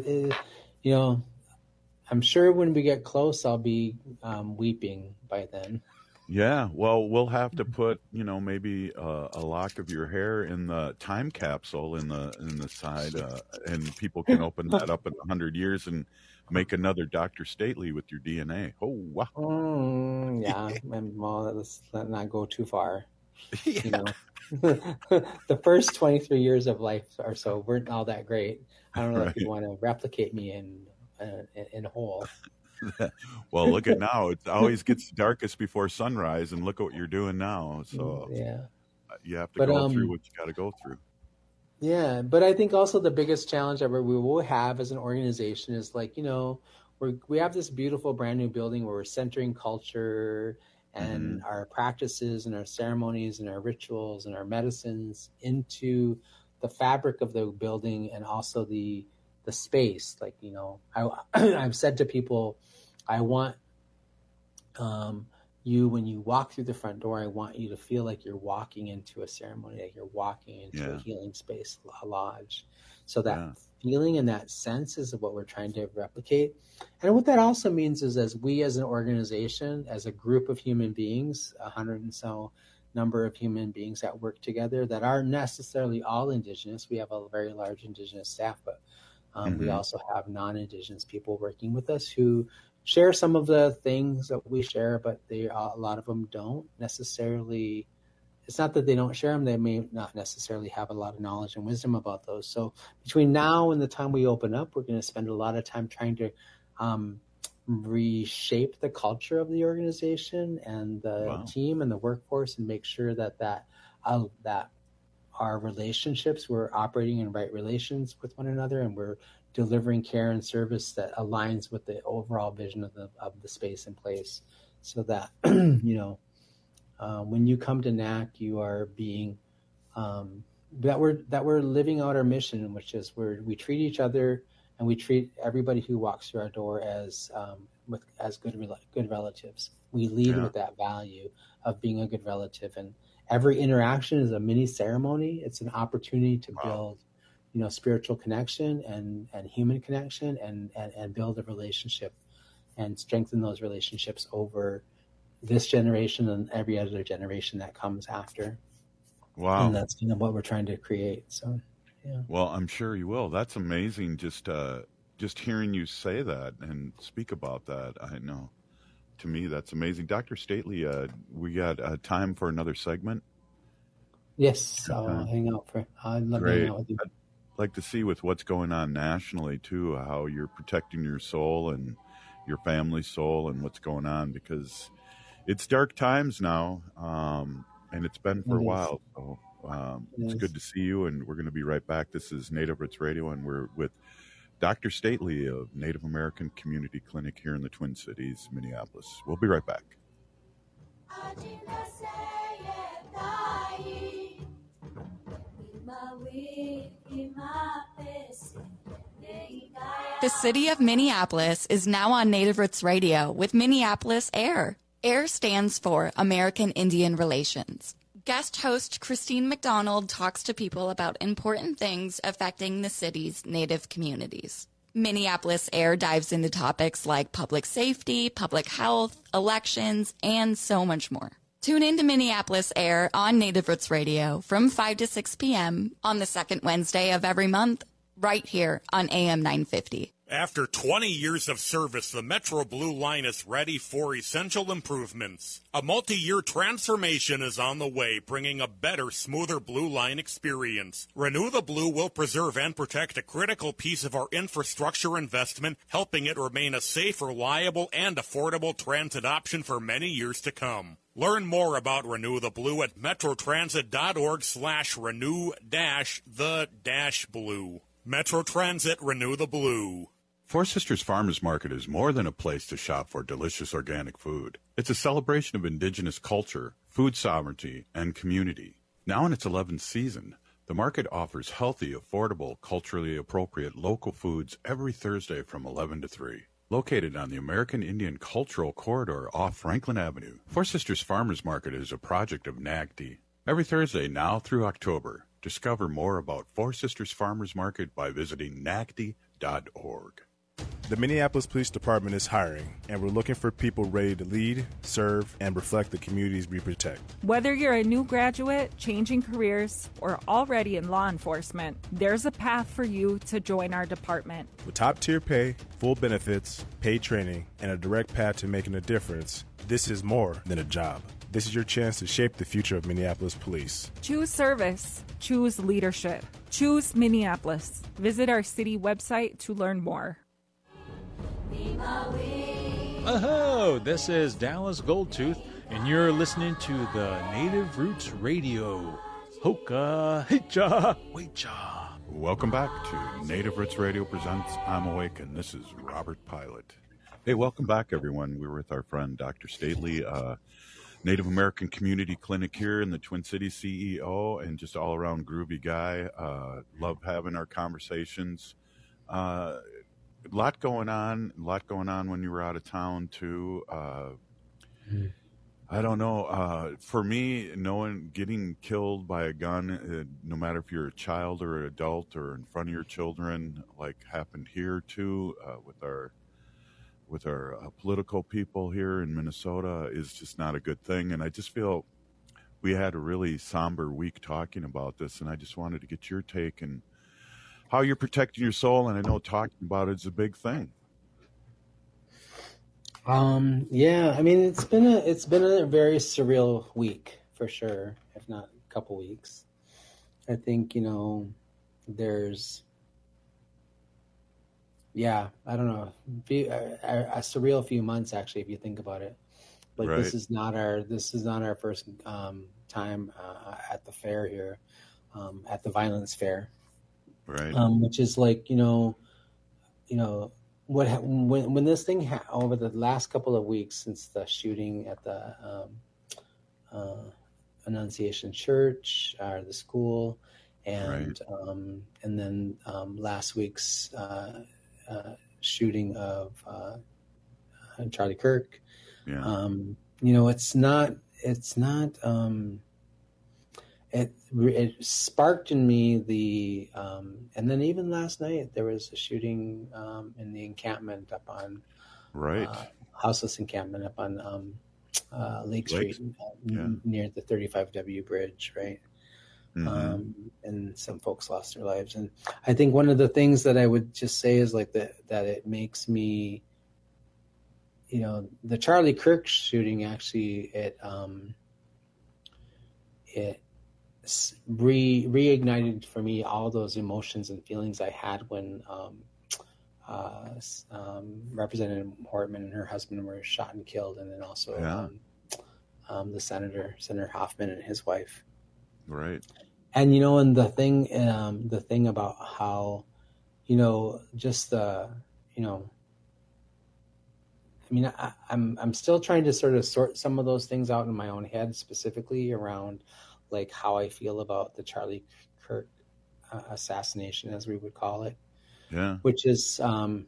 I'm sure when we get close, I'll be weeping by then. Yeah, well, we'll have to put, maybe a lock of your hair in the time capsule in the side, and people can open that up in 100 years and make another Dr. Stately with your DNA. Oh, wow. Yeah, well, let's not go too far. The first 23 years of life or so weren't all that great. I don't know if you want to replicate me in whole. Well, look at now. It always gets darkest before sunrise, and look at what you're doing now. So you have to go through what you got to go through. Yeah, but I think also the biggest challenge that we will have as an organization is we're we have this beautiful brand new building where we're centering culture and our practices and our ceremonies and our rituals and our medicines into the fabric of the building and also the space. Like, you know, I've said to people, I want you, when you walk through the front door, I want you to feel like you're walking into a ceremony, like you're walking into a healing space, a lodge. So that feeling and that sense is what we're trying to replicate. And what that also means is, as we as an organization, as a group of human beings, 100 and so number of human beings that work together that aren't necessarily all Indigenous. We have a very large Indigenous staff, but we also have non-Indigenous people working with us who share some of the things that we share, but a lot of them don't necessarily. It's not that they don't share them. They may not necessarily have a lot of knowledge and wisdom about those. So between now and the time we open up, we're going to spend a lot of time trying to reshape the culture of the organization and the team and the workforce, and make sure that our relationships, we're operating in right relations with one another, and we're delivering care and service that aligns with the overall vision of the space and place, so that when you come to NAC, you are being that we're living out our mission, which is we treat each other and we treat everybody who walks through our door as good relatives. We lead with that value of being a good relative, and every interaction is a mini ceremony. It's an opportunity to build, spiritual connection and human connection, and build a relationship and strengthen those relationships over this generation and every other generation that comes after. Wow. And that's what we're trying to create. So, yeah. Well, I'm sure you will. That's amazing. Just hearing you say that and speak about that, I know. To me, that's amazing. Dr. Stately, we got time for another segment? Yes, I'd love to hang out with you. I'd like to see, with what's going on nationally, too, how you're protecting your soul and your family's soul and what's going on, because it's dark times now, and it's been for a while. So it's good to see you, and we're going to be right back. This is Native Roots Radio, and we're with Dr. Stately of Native American Community Clinic here in the Twin Cities, Minneapolis. We'll be right back. The city of Minneapolis is now on Native Roots Radio with Minneapolis AIR. AIR stands for American Indian Relations. Guest host Christine McDonald talks to people about important things affecting the city's Native communities. Minneapolis AIR dives into topics like public safety, public health, elections, and so much more. Tune in to Minneapolis AIR on Native Roots Radio from 5 to 6 p.m. on the second Wednesday of every month, right here on AM 950. After 20 years of service, the Metro Blue Line is ready for essential improvements. A multi-year transformation is on the way, bringing a better, smoother Blue Line experience. Renew the Blue will preserve and protect a critical piece of our infrastructure investment, helping it remain a safe, reliable, and affordable transit option for many years to come. Learn more about Renew the Blue at metrotransit.org/renew-the-blue. Metro Transit, Renew the Blue. Four Sisters Farmers Market is more than a place to shop for delicious organic food. It's a celebration of Indigenous culture, food sovereignty, and community. Now in its 11th season, the market offers healthy, affordable, culturally appropriate local foods every Thursday from 11 to 3. Located on the American Indian Cultural Corridor off Franklin Avenue, Four Sisters Farmers Market is a project of NACD. Every Thursday now through October, discover more about Four Sisters Farmers Market by visiting nacd.org. The Minneapolis Police Department is hiring, and we're looking for people ready to lead, serve, and reflect the communities we protect. Whether you're a new graduate, changing careers, or already in law enforcement, there's a path for you to join our department. With top-tier pay, full benefits, paid training, and a direct path to making a difference, this is more than a job. This is your chance to shape the future of Minneapolis Police. Choose service. Choose leadership. Choose Minneapolis. Visit our city website to learn more. Oh, this is Dallas Goldtooth, and you're listening to the Native Roots Radio. Hoka, hicha, wecha. Welcome back to Native Roots Radio presents I'm Awake, and this is Robert Pilot. Hey, welcome back, everyone. We're with our friend Dr. Stately, Native American Community Clinic here in the Twin Cities, CEO, and just all around groovy guy. Love having our conversations. A lot going on when you were out of town too. I don't know. For me, getting killed by a gun, no matter if you're a child or an adult or in front of your children, like happened here too, with our political people here in Minnesota, is just not a good thing. And I just feel we had a really somber week talking about this, and I just wanted to get your take and how you're protecting your soul. And I know talking about it is a big thing. Yeah, I mean, it's been a very surreal week for sure, if not a couple weeks. I think, there's, I don't know, a surreal few months actually, if you think about it. Like right. This is not our first time at the fair here, at the Violence Fair, right? Which is like when this thing over the last couple of weeks since the shooting at the Annunciation Church or the school, and right. And then last week's shooting of Charlie Kirk. Yeah. It sparked in me the and then even last night there was a shooting in the encampment up on houseless encampment up on Lake Street near the 35W bridge, right? Mm-hmm. And some folks lost their lives. And I think one of the things that I would just say is like that it makes me, the Charlie Kirk shooting actually it reignited for me all those emotions and feelings I had when Representative Hortman and her husband were shot and killed, and then also the Senator Hoffman and his wife. Right. And and the thing about how, just the, I mean, I'm still trying to sort of sort some of those things out in my own head, specifically around like how I feel about the Charlie Kirk assassination, as we would call it. Yeah. Which is,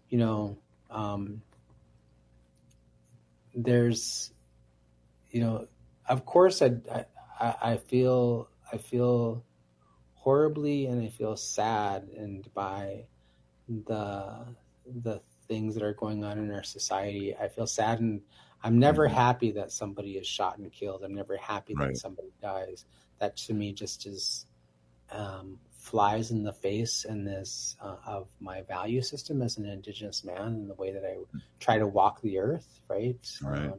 there's, of course I feel horribly and I feel saddened by the things that are going on in our society. I feel saddened. I'm never happy that somebody is shot and killed. I'm never happy that somebody dies. That to me just is flies in the face in this of my value system as an Indigenous man and the way that I try to walk the earth. Right. Right.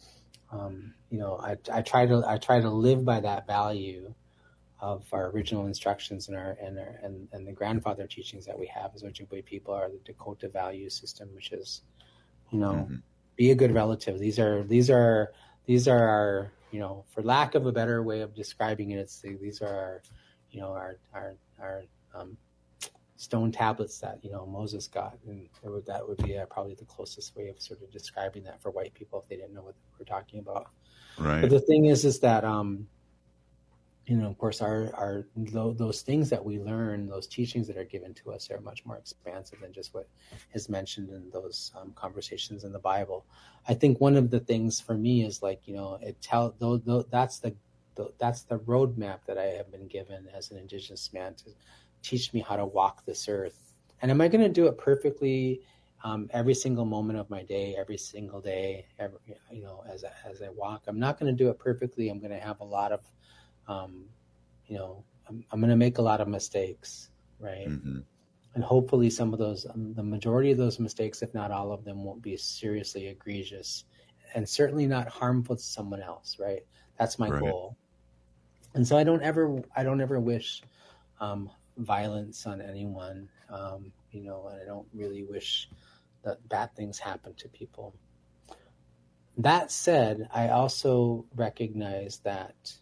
I try to live by that value of our original instructions and the grandfather teachings that we have as Ojibwe people are the Dakota value system, which is, be a good relative. These are our, for lack of a better way of describing it, these are our stone tablets that, Moses got. And that would be probably the closest way of sort of describing that for white people if they didn't know what we're talking about. Right. But the thing is that, of course, our those things that we learn, those teachings that are given to us, are much more expansive than just what is mentioned in those conversations in the Bible. I think one of the things for me is like, that's the roadmap that I have been given as an Indigenous man to teach me how to walk this earth. And am I going to do it perfectly every single moment of my day, every single day, as I walk? I'm not going to do it perfectly. I'm going to have a lot of I'm going to make a lot of mistakes, right? Mm-hmm. And hopefully some of those, the majority of those mistakes, if not all of them, won't be seriously egregious and certainly not harmful to someone else, right? That's my goal. And so I don't ever wish violence on anyone, and I don't really wish that bad things happen to people. That said, I also recognize that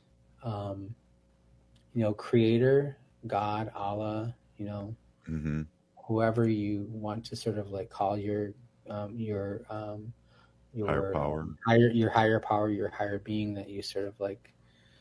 Creator, God, Allah, whoever you want to sort of like call your your higher power, your higher power, your higher being that you sort of like.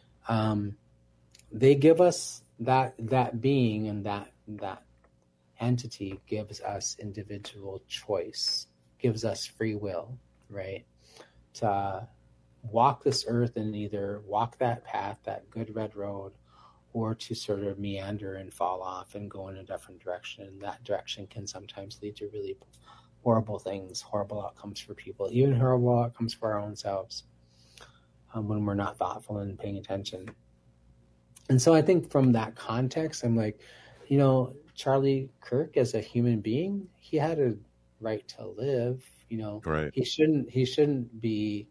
They give us that being, and that entity gives us individual choice, gives us free will, right? To walk this earth and either walk that path, that good red road, or to sort of meander and fall off and go in a different direction. And that direction can sometimes lead to really horrible things, horrible outcomes for people, even horrible outcomes for our own selves when we're not thoughtful and paying attention. And so I think from that context, I'm like, Charlie Kirk as a human being, he had a right to live. Right. He shouldn't be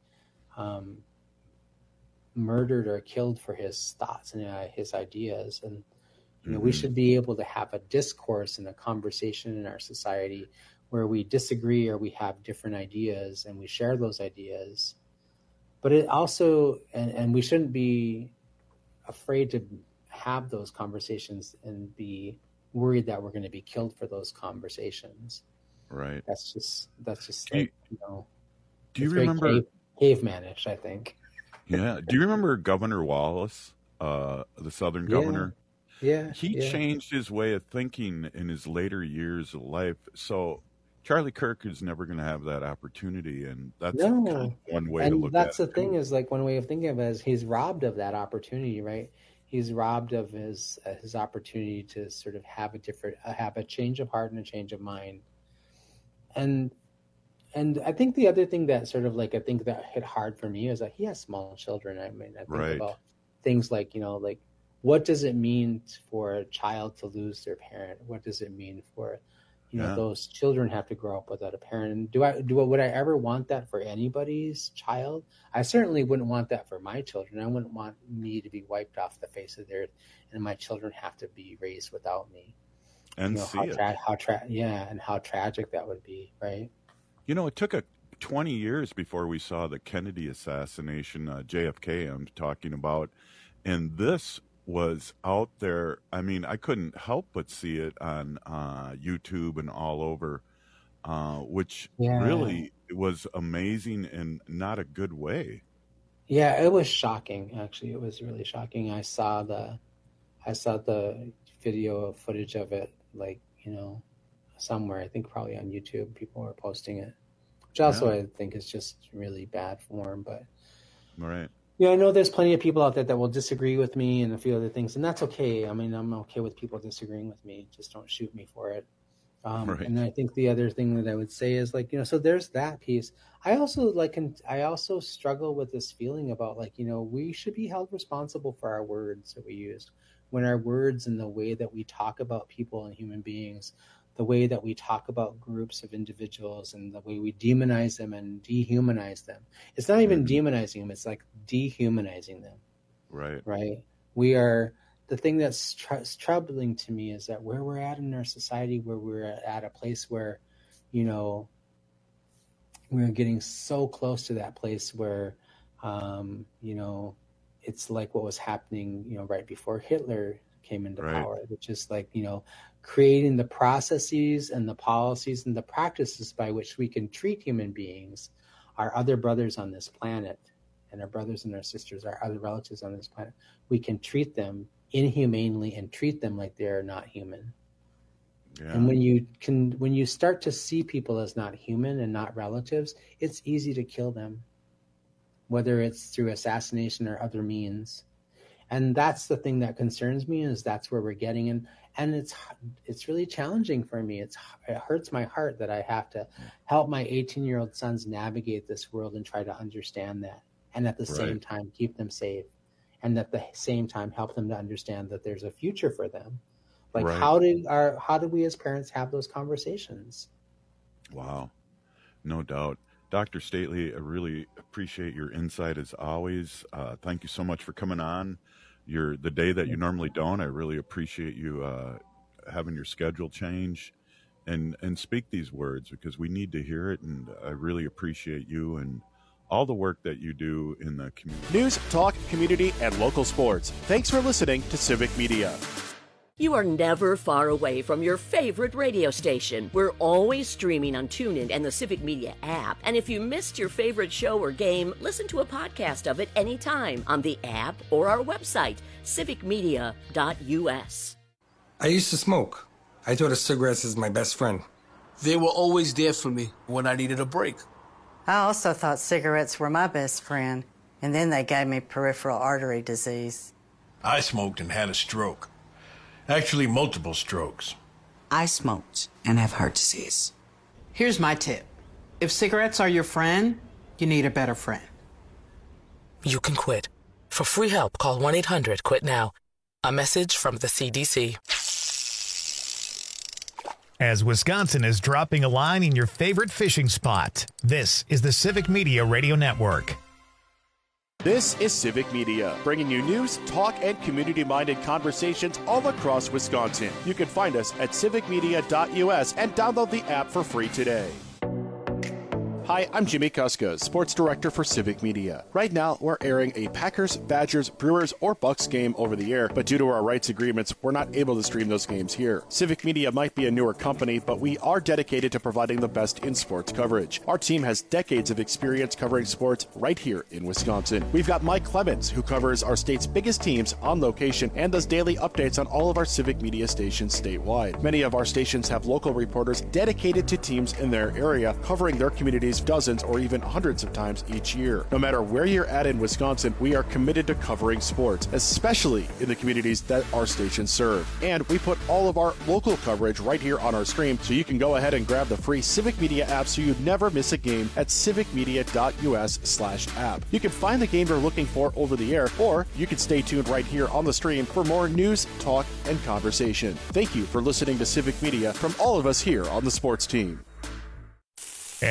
murdered or killed for his thoughts and his ideas. And we should be able to have a discourse and a conversation in our society where we disagree or we have different ideas and we share those ideas. But it also, and we shouldn't be afraid to have those conversations and be worried that we're going to be killed for those conversations. Right. That's just do you remember cavemanish, I think. Yeah. Do you remember Governor Wallace, the Southern governor? Yeah. He changed his way of thinking in his later years of life. So Charlie Kirk is never going to have that opportunity, and that's kind of one way to look at it. And that's the thing is, like, one way of thinking of it is he's robbed of that opportunity, right? He's robbed of his opportunity to sort of have a change of heart and a change of mind. And I think the other thing that sort of like, I think that hit hard for me is that he has small children. I mean, I think about things like, like what does it mean for a child to lose their parent? What does it mean for, those children have to grow up without a parent? Would I ever want that for anybody's child? I certainly wouldn't want that for my children. I wouldn't want me to be wiped off the face of the earth and my children have to be raised without me. And how tragic that would be, right? It took 20 years before we saw the Kennedy assassination, JFK I'm talking about, and this was out there. I mean, I couldn't help but see it on YouTube and all over, which really was amazing in not a good way. Yeah, it was shocking. Actually, it was really shocking. I saw the video footage of it, like, somewhere. I think probably on YouTube, people were posting it, which also I think is just really bad form. But right. I know there's plenty of people out there that will disagree with me and a few other things, and that's okay. I mean, I'm okay with people disagreeing with me. Just don't shoot me for it. Right. And I think the other thing that I would say is, like, so there's that piece. I also struggle with this feeling about, like, we should be held responsible for our words that we use. When our words and the way that we talk about people and human beings, the way that we talk about groups of individuals and the way we demonize them and dehumanize them. It's not even demonizing them. It's like dehumanizing them. Right. Right. We are, the thing that's troubling to me is that where we're at in our society, where we're at a place where, we're getting so close to that place where, it's like what was happening, right before Hitler came into power, which is like, creating the processes and the policies and the practices by which we can treat human beings, our other brothers on this planet, and our brothers and our sisters, our other relatives on this planet. We can treat them inhumanely and treat them like they're not human. Yeah. And when you start to see people as not human and not relatives, it's easy to kill them, whether it's through assassination or other means. And that's the thing that concerns me, is that's where we're getting in. And it's really challenging for me. It hurts my heart that I have to help my 18-year-old sons navigate this world and try to understand that. And at the same time, keep them safe. And at the same time, help them to understand that there's a future for them. Like, how do we as parents have those conversations? Wow. No doubt. Dr. Stately, I really appreciate your insight as always. Thank you so much for coming on. The day that you normally don't. I really appreciate you having your schedule change and speak these words, because we need to hear it. And I really appreciate you and all the work that you do in the community. News, talk, community, and local sports. Thanks for listening to Civic Media. You are never far away from your favorite radio station. We're always streaming on TuneIn and the Civic Media app. And if you missed your favorite show or game, listen to a podcast of it anytime on the app or our website, civicmedia.us. I used to smoke. I thought of cigarettes as my best friend. They were always there for me when I needed a break. I also thought cigarettes were my best friend, and then they gave me peripheral artery disease. I smoked and had a stroke. Actually, multiple strokes. I smoked and have heart disease. Here's my tip. If cigarettes are your friend, you need a better friend. You can quit. For free help, call 1-800-QUIT-NOW. A message from the CDC. As Wisconsin is dropping a line in your favorite fishing spot, this is the Civic Media Radio Network. This is Civic Media, bringing you news, talk, and community-minded conversations all across Wisconsin. You can find us at civicmedia.us and download the app for free today. Hi, I'm Jimmy Kuska, Sports Director for Civic Media. Right now, we're airing a Packers, Badgers, Brewers, or Bucks game over the air, but due to our rights agreements, we're not able to stream those games here. Civic Media might be a newer company, but we are dedicated to providing the best in sports coverage. Our team has decades of experience covering sports right here in Wisconsin. We've got Mike Clemens, who covers our state's biggest teams on location and does daily updates on all of our Civic Media stations statewide. Many of our stations have local reporters dedicated to teams in their area, covering their communities dozens or even hundreds of times each year. No matter where you're at in Wisconsin, we are committed to covering sports, especially in the communities that our stations serve. And we put all of our local coverage right here on our stream, so you can go ahead and grab the free Civic Media app so you never miss a game at civicmedia.us/app. You can find the game you're looking for over the air, or you can stay tuned right here on the stream for more news, talk, and conversation. Thank you for listening to Civic Media from all of us here on the sports team.